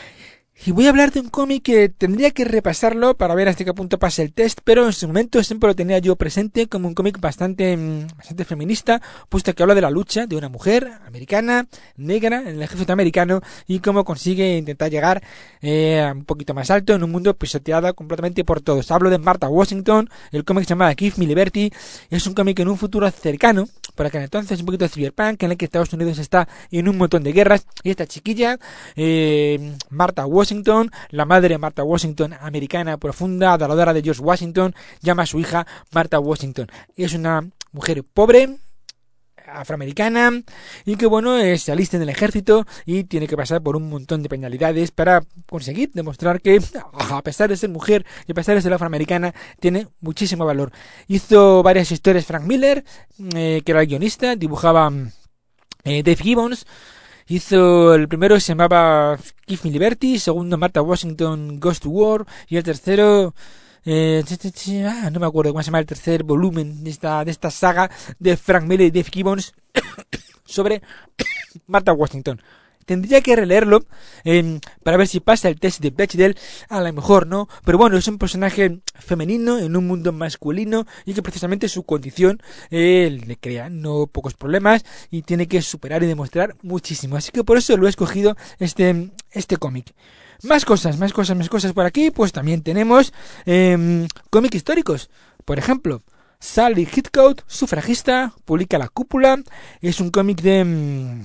Y voy a hablar de un cómic que tendría que repasarlo para ver hasta qué punto pasa el test, pero en su momento siempre lo tenía yo presente como un cómic bastante, bastante feminista, puesto que habla de la lucha de una mujer americana, negra, en el ejército americano, y cómo consigue intentar llegar eh, un poquito más alto en un mundo pisoteado completamente por todos. Hablo de Martha Washington, el cómic se llama Give Me Liberty, es un cómic en un futuro cercano, por aquel entonces, un poquito de cyberpunk, en el que Estados Unidos está en un montón de guerras, y esta chiquilla, eh, Martha Washington, la madre de Martha Washington, americana profunda, adoradora de George Washington, llama a su hija Martha Washington. Es una mujer pobre, afroamericana, y que bueno, eh, se alista en el ejército y tiene que pasar por un montón de penalidades para conseguir demostrar que, a pesar de ser mujer y a pesar de ser afroamericana, tiene muchísimo valor. Hizo varias historias Frank Miller, eh, que era el guionista, dibujaba eh, Dave Gibbons. Hizo el primero, se llamaba Give Me Liberty, el segundo Martha Washington Goes to War, y el tercero Eh, ah, no me acuerdo cómo se llama el tercer volumen de esta, de esta saga de Frank Miller y Dave Gibbons sobre Martha Washington. Tendría que releerlo eh, para ver si pasa el test de Bechdel, a lo mejor no, pero bueno, es un personaje femenino en un mundo masculino y que precisamente su condición eh, le crea no pocos problemas y tiene que superar y demostrar muchísimo, así que por eso lo he escogido este, este cómic. Más cosas, más cosas, más cosas por aquí, pues también tenemos eh, cómics históricos. Por ejemplo, Sally Heathcote, sufragista, publica La Cúpula. Es un cómic de,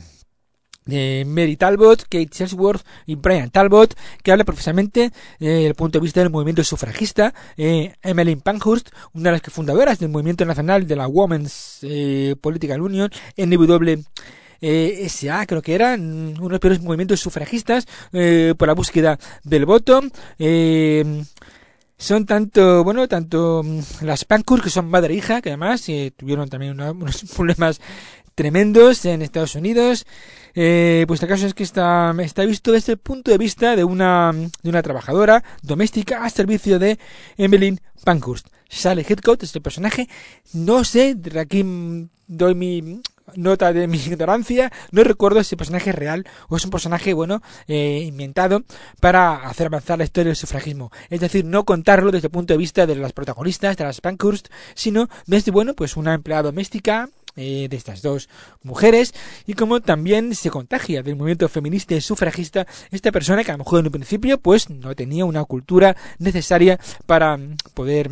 de Mary Talbot, Kate Shelsworth y Brian Talbot, que habla precisamente desde eh, el punto de vista del movimiento sufragista. eh, Emmeline Pankhurst, una de las fundadoras del movimiento nacional de la Women's eh, Political Union, N W Eh, S A, creo que eran uno de los peores movimientos sufragistas eh, por la búsqueda del voto. Eh, son tanto, bueno, tanto las Pankhurst, que son madre e hija, que además eh, tuvieron también una, unos problemas tremendos en Estados Unidos. Eh, pues el caso es que está, está visto desde el punto de vista de una, de una trabajadora doméstica a servicio de Emmeline Pankhurst. Sally Heathcote es el personaje. No sé, aquí doy mi nota de mi ignorancia, no recuerdo si el personaje es real o es un personaje, bueno, eh, inventado para hacer avanzar la historia del sufragismo. Es decir, no contarlo desde el punto de vista de las protagonistas, de las Pankhurst, sino desde, bueno, pues una empleada doméstica eh, de estas dos mujeres, y como también se contagia del movimiento feminista y sufragista esta persona que a lo mejor en un principio pues no tenía una cultura necesaria para poder,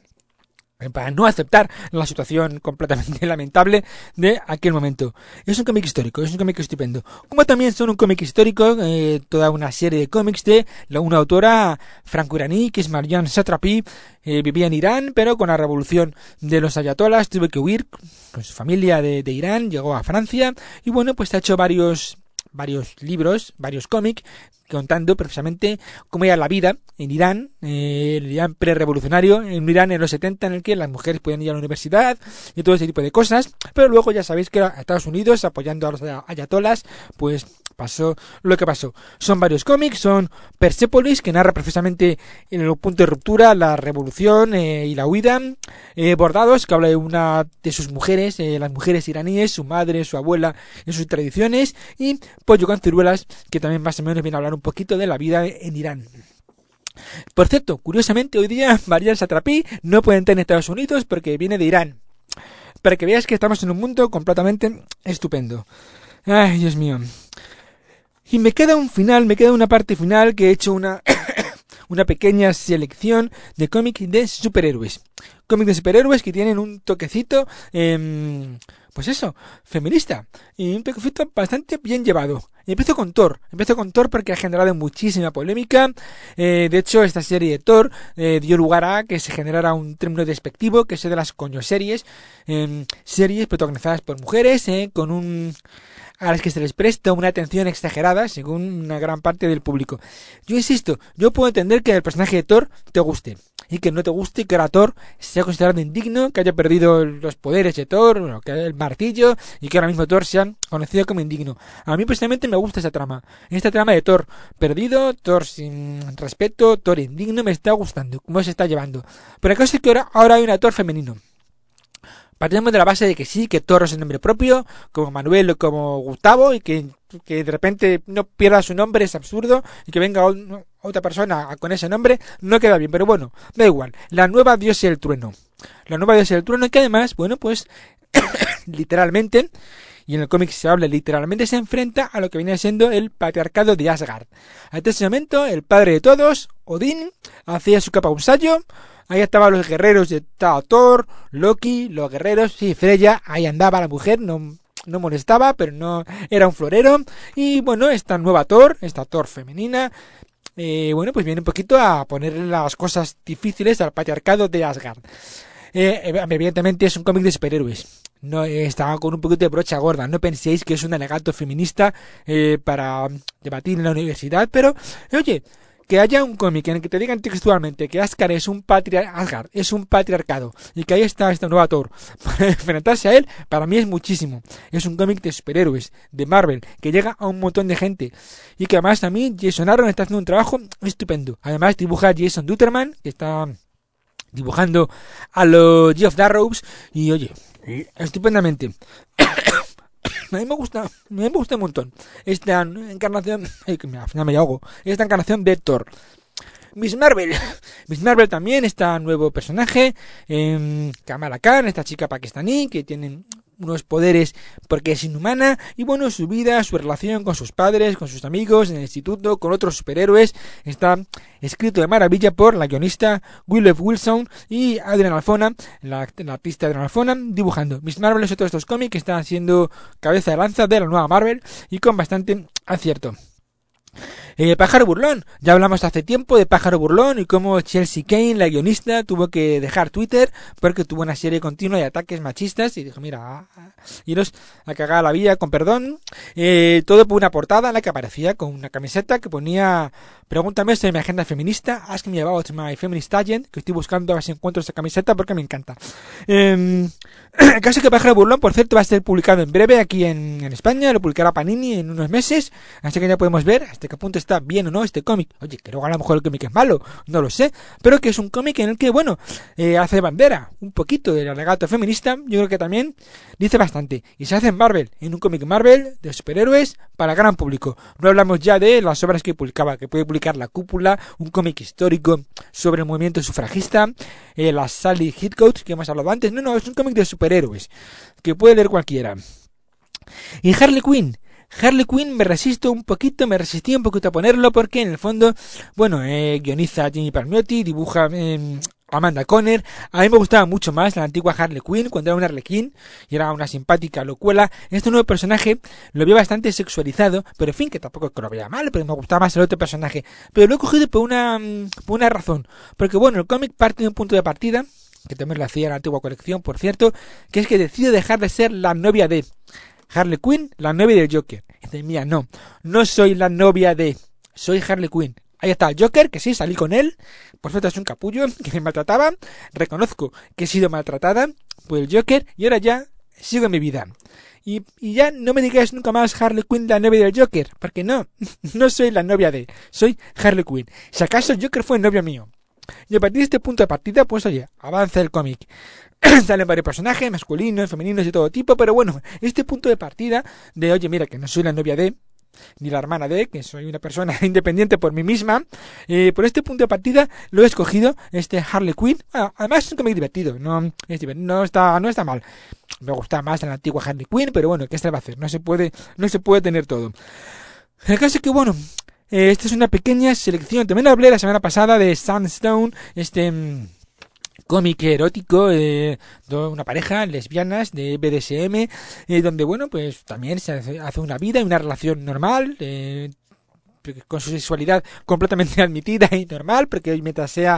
para no aceptar la situación completamente lamentable de aquel momento. Es un cómic histórico, es un cómic estupendo. Como también son un cómic histórico, eh, toda una serie de cómics de la, una autora franco-iraní, que es Marjane Satrapi. Eh, vivía en Irán, pero con la revolución de los ayatolás tuvo que huir con su familia de, de Irán, llegó a Francia, y bueno, pues ha hecho varios varios libros, varios cómics, contando precisamente cómo era la vida en Irán, eh, el Irán pre-revolucionario, en Irán en los setenta, en el que las mujeres podían ir a la universidad y todo ese tipo de cosas, pero luego ya sabéis que Estados Unidos, apoyando a los ayatolás, pues pasó lo que pasó. Son varios cómics, son Persepolis, que narra precisamente en el punto de ruptura la revolución eh, y la huida, eh, Bordados, que habla de una de sus mujeres, eh, las mujeres iraníes, su madre, su abuela y sus tradiciones, y Pollo con ciruelas, que también más o menos viene a hablar un poquito de la vida en Irán. Por cierto, curiosamente hoy día Marjane Satrapi no puede entrar en Estados Unidos porque viene de Irán, para que veáis que estamos en un mundo completamente estupendo. Ay, Dios mío. Y me queda un final, me queda una parte final que he hecho una una pequeña selección de cómics de superhéroes. Cómics de superhéroes que tienen un toquecito, eh, pues eso, feminista. Y un toquecito bastante bien llevado. Y empiezo con Thor. Empiezo con Thor porque ha generado muchísima polémica. Eh, de hecho, esta serie de Thor eh, dio lugar a que se generara un término despectivo, que es de las coñoseries. Eh, series protagonizadas por mujeres, eh, con un... a las que se les presta una atención exagerada según una gran parte del público. Yo insisto, yo puedo entender que el personaje de Thor te guste, y que no te guste que ahora Thor sea considerado indigno, que haya perdido los poderes de Thor, bueno, que el martillo, y que ahora mismo Thor sea conocido como indigno. A mí personalmente me gusta esa trama. Esta trama de Thor perdido, Thor sin respeto, Thor indigno, me está gustando cómo se está llevando. Pero el caso es que ahora, ahora hay una Thor femenino. Partimos de la base de que sí, que Thor es el nombre propio, como Manuel o como Gustavo, y que, que de repente no pierda su nombre, es absurdo, y que venga o, otra persona con ese nombre, no queda bien, pero bueno, da igual. La nueva diosa del trueno. La nueva diosa del trueno, que además, bueno, pues, literalmente, y en el cómic se habla literalmente, se enfrenta a lo que viene siendo el patriarcado de Asgard. Hasta ese momento, el padre de todos, Odín, hacía su capa un sallo, Ahí estaban los guerreros, estaba Thor, Loki, los guerreros, sí, Freya, ahí andaba la mujer, no, no molestaba, pero no era un florero. Y bueno, esta nueva Thor, esta Thor femenina, eh, bueno, pues viene un poquito a ponerle las cosas difíciles al patriarcado de Asgard. Eh, evidentemente es un cómic de superhéroes. No eh, está con un poquito de brocha gorda. No penséis que es un alegato feminista eh, para debatir en la universidad, pero eh, oye, que haya un cómic en el que te digan textualmente que Asgard es un patria Asgard es un patriarcado y que ahí está esta nueva Thor para enfrentarse a él, para mí es muchísimo. Es un cómic de superhéroes de Marvel que llega a un montón de gente y que además a mí Jason Aaron está haciendo un trabajo estupendo. Además dibuja Jason Duterman, que está dibujando a los Geoff Darrows y oye, estupendamente. A mí me gusta, a mí me gusta un montón esta encarnación, ay, que me, al final me ahogo, esta encarnación de Thor. Miss Marvel, Miss Marvel también, está nuevo personaje, eh, Kamala Khan, esta chica pakistaní que tiene unos poderes porque es inhumana, y bueno, su vida, su relación con sus padres, con sus amigos, en el instituto, con otros superhéroes, está escrito de maravilla por la guionista Willow Wilson y Adriana Alfona, la, la artista Adriana Alfona, dibujando. Miss Marvel es otro de estos cómics que está siendo cabeza de lanza de la nueva Marvel y con bastante acierto. Eh, Pájaro Burlón, ya hablamos hace tiempo de Pájaro Burlón y cómo Chelsea Kane, la guionista, tuvo que dejar Twitter porque tuvo una serie continua de ataques machistas y dijo, mira, iros a cagar a la vida con perdón. Eh, todo por una portada en la que aparecía con una camiseta que ponía, pregúntame sobre mi agenda feminista, ask me about my feminist agenda, que estoy buscando a ver si encuentro esa camiseta porque me encanta. Eh, el caso es que Pájaro Burlón, por cierto, va a ser publicado en breve aquí en, en España, lo publicará Panini en unos meses, así que ya podemos ver hasta qué punto está bien o no este cómic. Oye, que luego a lo mejor el cómic es malo, no lo sé, pero que es un cómic en el que, bueno, eh, hace bandera un poquito del alegato feminista, yo creo que también dice bastante, y se hace en Marvel, en un cómic Marvel de superhéroes para gran público. No hablamos ya de las obras que publicaba, que puede publicar La Cúpula, un cómic histórico sobre el movimiento sufragista, eh, la Sally Heathcote, que hemos hablado antes. No, no, es un cómic de superhéroes que puede leer cualquiera. Y Harley Quinn, Harley Quinn me resisto un poquito, me resistí un poquito a ponerlo porque en el fondo, bueno, eh, guioniza Jimmy Palmiotti, dibuja eh, Amanda Conner. A mí me gustaba mucho más la antigua Harley Quinn cuando era una Arlequín y era una simpática locuela. Este nuevo personaje lo veo bastante sexualizado, pero en fin, que tampoco es que lo vea mal, pero me gustaba más el otro personaje. Pero lo he cogido por una, por una razón, porque bueno, el cómic parte de un punto de partida, que también lo hacía en la antigua colección, por cierto, que es que decide dejar de ser la novia de Harley Quinn, la novia del Joker. Y dice, mira, no, no soy la novia de, soy Harley Quinn. Ahí está el Joker, que sí, salí con él, por cierto es un capullo que me maltrataba, reconozco que he sido maltratada por el Joker y ahora ya sigo en mi vida. Y, y ya no me digáis nunca más Harley Quinn, la novia del Joker, porque no, no soy la novia de, soy Harley Quinn. Si acaso el Joker fue el novio mío. Y a partir de este punto de partida, pues oye, avanza el cómic. Salen varios personajes, masculinos, femeninos de todo tipo, pero bueno, este punto de partida de, oye, mira, que no soy la novia de, ni la hermana de, que soy una persona independiente por mí misma, eh, por este punto de partida lo he escogido, este Harley Quinn. Ah, además es un cómic divertido, no, es divertido, no está, no está mal. Me gusta más la antigua Harley Quinn, pero bueno, ¿qué se va a hacer? No se puede, no se puede tener todo. El caso es que, bueno, eh, esta es una pequeña selección. También hablé la semana pasada de Sunstone, este mmm, cómic erótico eh, de una pareja lesbianas de B D S M, eh, donde bueno, pues también se hace, hace una vida y una relación normal, eh, con su sexualidad completamente admitida y normal, porque mientras sea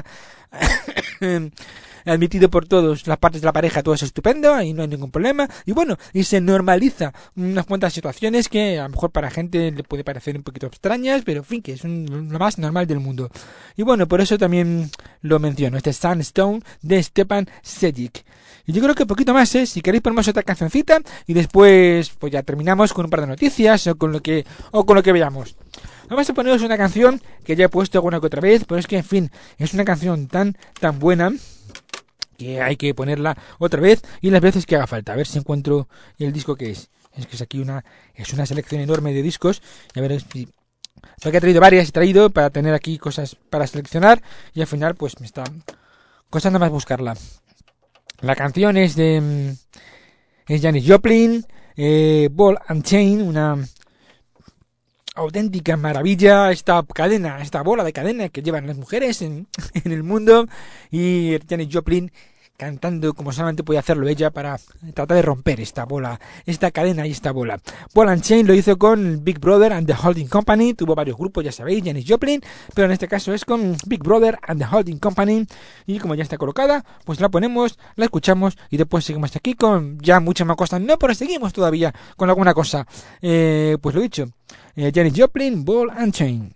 admitido por todas las partes de la pareja, todo es estupendo, ahí no hay ningún problema, y bueno, y se normaliza unas cuantas situaciones que a lo mejor para gente le puede parecer un poquito extrañas, pero en fin, que es un, lo más normal del mundo. Y bueno, por eso también lo menciono, este Sunstone de Stepan Sejic. Y yo creo que poquito más, ¿eh? Si queréis ponemos otra cancioncita y después pues ya terminamos con un par de noticias o con lo que o con lo que veamos. Vamos a poneros una canción que ya he puesto alguna que otra vez, pero es que en fin, es una canción tan tan buena que hay que ponerla otra vez y las veces que haga falta. A ver si encuentro el disco que es. Es que es aquí una es una selección enorme de discos. Y a ver si, porque he traído varias, he traído para tener aquí cosas para seleccionar y al final pues me está costando más buscarla. La canción es de es Janis Joplin, eh, Ball and Chain, una auténtica maravilla esta cadena, esta bola de cadena que llevan las mujeres en, en el mundo, y Janis Joplin cantando como solamente puede hacerlo ella para tratar de romper esta bola, esta cadena y esta bola. Ball and Chain lo hizo con Big Brother and the Holding Company, tuvo varios grupos, ya sabéis, Janis Joplin, pero en este caso es con Big Brother and the Holding Company, y como ya está colocada, pues la ponemos, la escuchamos y después seguimos aquí con ya muchas más cosas, no, pero seguimos todavía con alguna cosa. Eh, pues lo dicho, eh, Janis Joplin, Ball and Chain.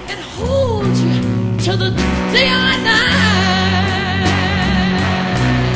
To the day I die.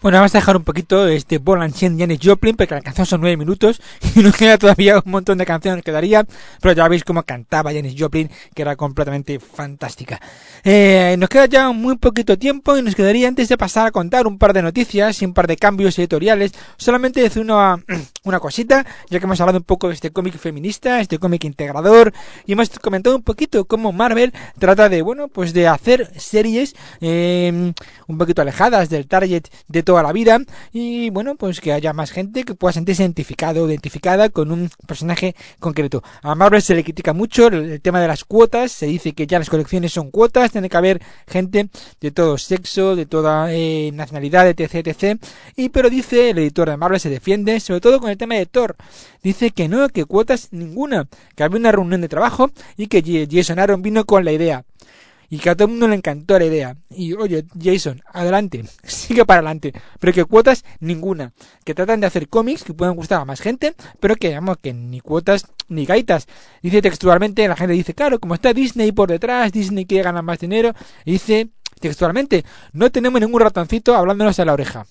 Bueno, vamos a dejar un poquito este Ball and Chain de Janis Joplin, porque la canción son nueve minutos y nos queda todavía un montón de canciones que daría, pero ya veis cómo cantaba Janis Joplin, que era completamente fantástica. Eh, nos queda ya muy poquito tiempo y nos quedaría, antes de pasar a contar un par de noticias y un par de cambios editoriales, solamente decir una, una cosita, ya que hemos hablado un poco de este cómic feminista, este cómic integrador, y hemos comentado un poquito cómo Marvel trata de, bueno, pues de hacer series eh, un poquito alejadas del target de todo a la vida y bueno, pues que haya más gente que pueda sentirse identificado o identificada con un personaje concreto. A Marvel se le critica mucho el, el tema de las cuotas, se dice que ya las colecciones son cuotas, tiene que haber gente de todo sexo, de toda eh, nacionalidad, etc, etc, y pero dice el editor de Marvel, se defiende sobre todo con el tema de Thor, dice que no, que cuotas ninguna, que había una reunión de trabajo y que Jason Aaron vino con la idea y que a todo el mundo le encantó la idea. Y oye, Jason, adelante, sigue para adelante, pero que cuotas ninguna, que tratan de hacer cómics que puedan gustar a más gente, pero que vamos, que ni cuotas ni gaitas. Dice textualmente, la gente dice, claro, como está Disney por detrás, Disney quiere ganar más dinero, y dice textualmente, no tenemos ningún ratoncito hablándonos a la oreja.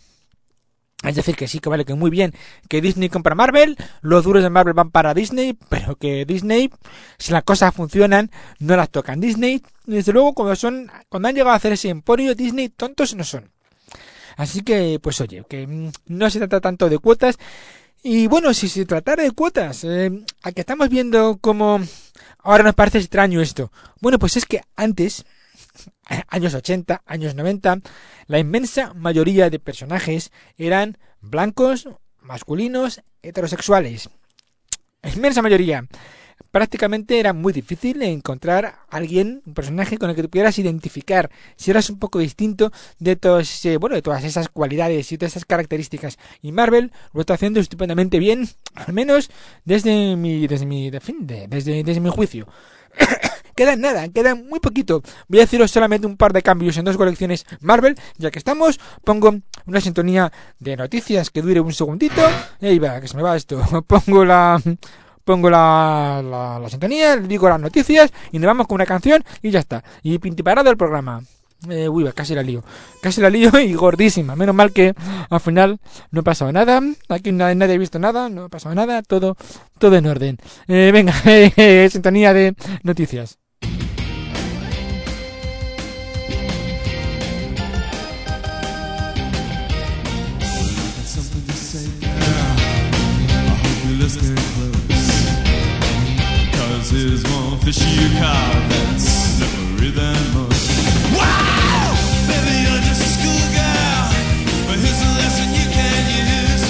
Es decir, que sí, que vale, que muy bien que Disney compra Marvel, los duros de Marvel van para Disney, pero que Disney, si las cosas funcionan, no las tocan. Disney, desde luego, cuando son, cuando han llegado a hacer ese emporio, Disney tontos no son. Así que, pues oye, que mmm, no se trata tanto de cuotas. Y bueno, si se tratara de cuotas, eh, aquí estamos viendo cómo ahora nos parece extraño esto. Bueno, pues es que antes, años ochenta, años noventa, la inmensa mayoría de personajes eran blancos, masculinos, heterosexuales. La inmensa mayoría. Prácticamente era muy difícil encontrar a alguien, un personaje con el que te pudieras identificar, si eras un poco distinto de todos, eh, bueno, de todas esas cualidades y todas esas características. Y Marvel lo está haciendo estupendamente bien, al menos desde mi, desde mi, desde, desde, desde mi juicio. Queda nada, queda muy poquito. Voy a deciros solamente un par de cambios en dos colecciones Marvel. Ya que estamos, pongo una sintonía de noticias que dure un segundito. Y ahí va, que se me va esto. Pongo la... Pongo la, la, la sintonía, digo las noticias y nos vamos con una canción y ya está. Y pintiparado el programa. Eh, uy, casi la lío. Casi la lío y gordísima. Menos mal que al final no ha pasado nada. Aquí nadie, nadie ha visto nada. No ha pasado nada. Todo, todo en orden. Eh, venga, eh, eh, sintonía de noticias. There's one fish you caught that's slippery than mud. Wow! Baby, you're just a schoolgirl, but here's a lesson you can use.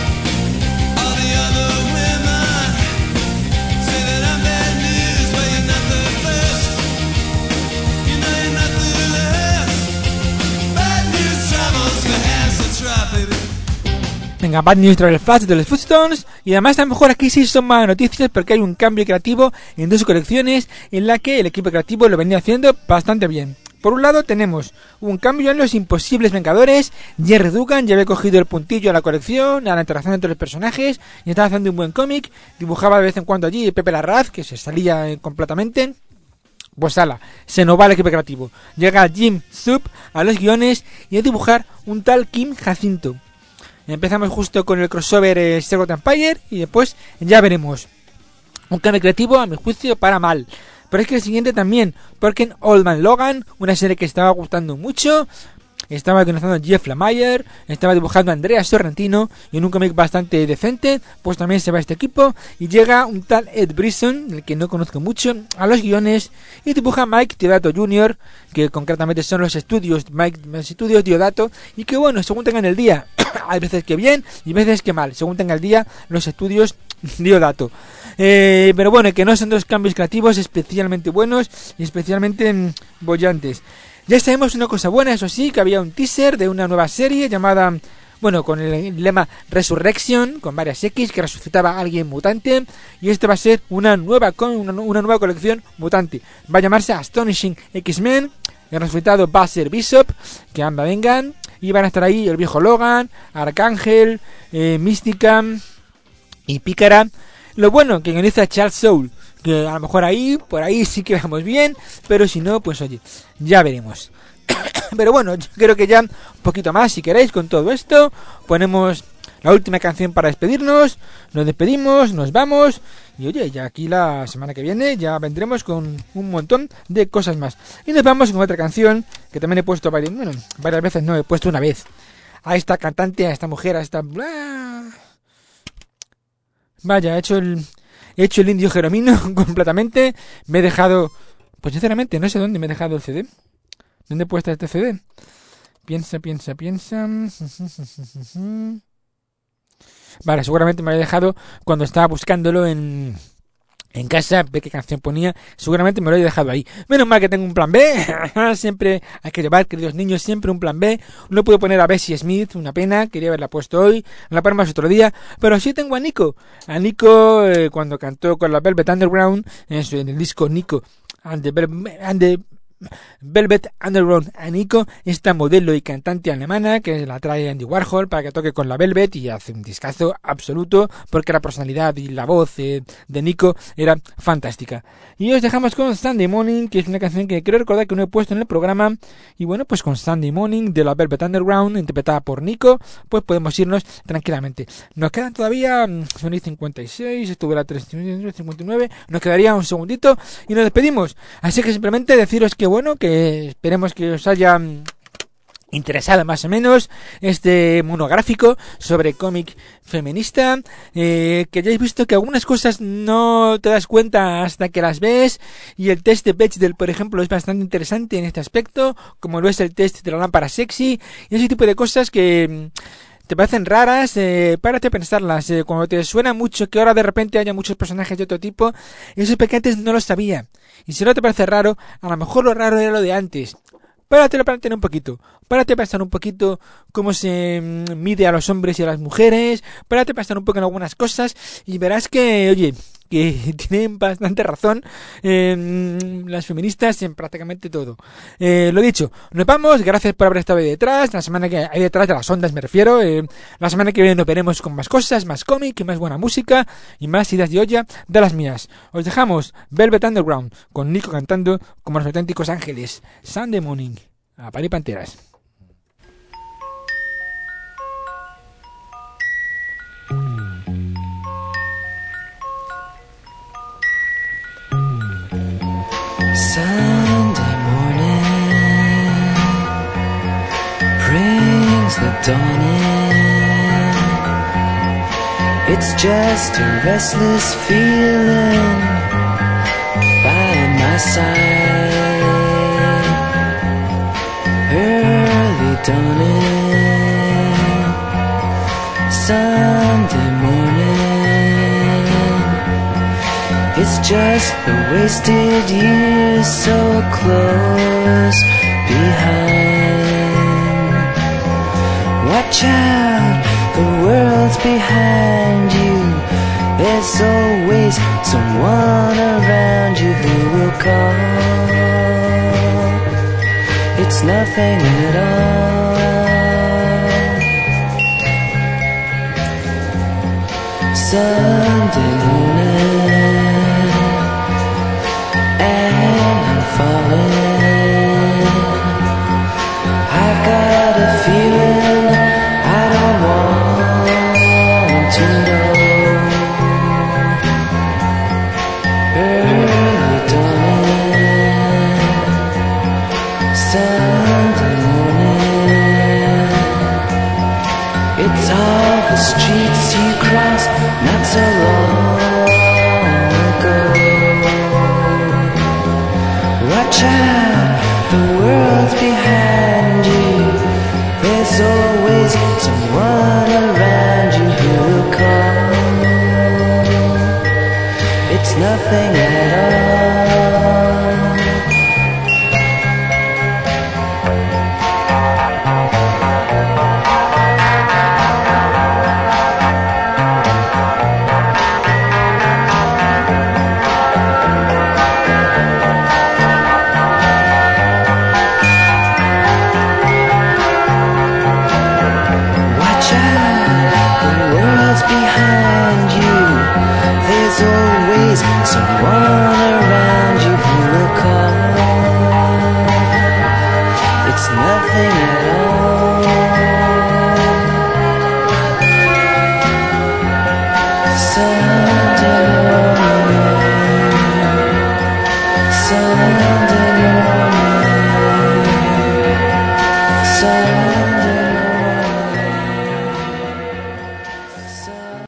All the other women say that I'm bad news, but you're not the first. You know you're not the last. Bad news travels the hands that try, baby. Venga, Bad News trae el flash de los Footstones. Y además a lo mejor aquí sí son más noticias porque hay un cambio creativo en dos colecciones en la que el equipo creativo lo venía haciendo bastante bien. Por un lado tenemos un cambio en los Imposibles Vengadores. Jerry Dugan ya había cogido el puntillo a la colección, a la interacción entre los personajes, y estaba haciendo un buen cómic. Dibujaba de vez en cuando allí Pepe Larraz, que se salía eh, completamente. Pues ala, se nos va el equipo creativo. Llega Jim Sub a los guiones y a dibujar un tal Kim Jacinto. Empezamos justo con el crossover eh, Secret Empire y después ya veremos. Un cambio creativo, a mi juicio, para mal. Pero es que el siguiente también, porque en Old Man Logan, una serie que estaba gustando mucho, estaba conociendo a Jeff Lemire, estaba dibujando a Andrea Sorrentino, y en un cómic bastante decente, pues también se va este equipo, y llega un tal Ed Brisson, el que no conozco mucho, a los guiones, y dibuja Mike Diodato junior, que concretamente son los estudios, Mike, los estudios Diodato, y que bueno, según tengan el día, hay veces que bien, y veces que mal, según tenga el día, los estudios Diodato. Eh, pero bueno, que no son dos cambios creativos especialmente buenos, y especialmente mmm, bollantes. Ya sabemos una cosa buena, eso sí, que había un teaser de una nueva serie llamada, bueno, con el lema Resurrection, con varias X, que resucitaba a alguien mutante, y este va a ser una nueva una, una nueva colección mutante. Va a llamarse Astonishing X-Men, el resucitado va a ser Bishop, que anda vengan, y van a estar ahí el viejo Logan, Arcángel, eh, Mística y Pícara. Lo bueno, que organiza Charles Soule, que a lo mejor ahí, por ahí sí que vamos bien, pero si no, pues oye, ya veremos. Pero bueno, yo creo que ya un poquito más, si queréis, con todo esto. Ponemos la última canción para despedirnos. Nos despedimos, nos vamos. Y oye, ya aquí la semana que viene ya vendremos con un montón de cosas más. Y nos vamos con otra canción que también he puesto varias, bueno, varias veces, no, he puesto una vez. A esta cantante, a esta mujer, a esta... Vaya, he hecho el... He hecho el indio jeromino completamente. Me he dejado... Pues sinceramente, no sé dónde me he dejado el C D. ¿Dónde puede estar este C D? Piensa, piensa, piensa. Vale, seguramente me lo he dejado cuando estaba buscándolo en... En casa, ve qué canción ponía. Seguramente me lo he dejado ahí. Menos mal que tengo un plan B. Siempre hay que llevar, queridos niños, siempre un plan B. No puedo poner a Bessie Smith, una pena. Quería haberla puesto hoy. La ponemos otro día. Pero sí tengo a Nico. A Nico, eh, cuando cantó con la Velvet Underground, en, su, en el disco Nico and the, Vel- and the Velvet Underground, a Nico, esta modelo y cantante alemana que la trae Andy Warhol para que toque con la Velvet y hace un discazo absoluto porque la personalidad y la voz eh, de Nico era fantástica. Y os dejamos con Sunday Morning, que es una canción que creo recordar que no he puesto en el programa. Y bueno, pues con Sunday Morning de la Velvet Underground, interpretada por Nico, pues podemos irnos tranquilamente. Nos quedan todavía, son y cincuenta y seis, esto era tres cincuenta y nueve, nos quedaría un segundito y nos despedimos. Así que simplemente deciros que bueno, que esperemos que os haya interesado más o menos este monográfico sobre cómic feminista, eh, que hayáis visto que algunas cosas no te das cuenta hasta que las ves, y el test de Bechdel, por ejemplo, es bastante interesante en este aspecto, como lo es el test de la lámpara sexy, y ese tipo de cosas que te parecen raras, eh, párate a pensarlas. Eh, cuando te suena mucho que ahora de repente haya muchos personajes de otro tipo, eso es porque antes no lo sabía. Y si no te parece raro, a lo mejor lo raro era lo de antes. Párate a plantear un poquito. Párate a pensar un poquito cómo se mm, mide a los hombres y a las mujeres. Párate a pensar un poco en algunas cosas y verás que, oye, que tienen bastante razón eh, las feministas en prácticamente todo. Eh, lo dicho, nos vamos, gracias por haber estado ahí detrás, la semana que ahí detrás de las ondas me refiero, eh, la semana que viene nos veremos con más cosas, más cómic y más buena música y más ideas de olla de las mías. Os dejamos Velvet Underground con Nico cantando como los auténticos ángeles. Sunday Morning, a par y panteras. Sunday morning brings the dawn in. It's just a restless feeling by my side. Early dawning, Sunday morning. It's just the wasted years so close behind. Watch out, the world's behind you. There's always someone around you who will call. It's nothing at all. Sunday morning, falling. I got a feeling I don't want to know. Early dawning, Sunday morning. It's all the streets you crossed not so long ago. Watch out, the world's behind you. There's always someone around you who will call. It's nothing at all. Someone around you who will call. It's sun.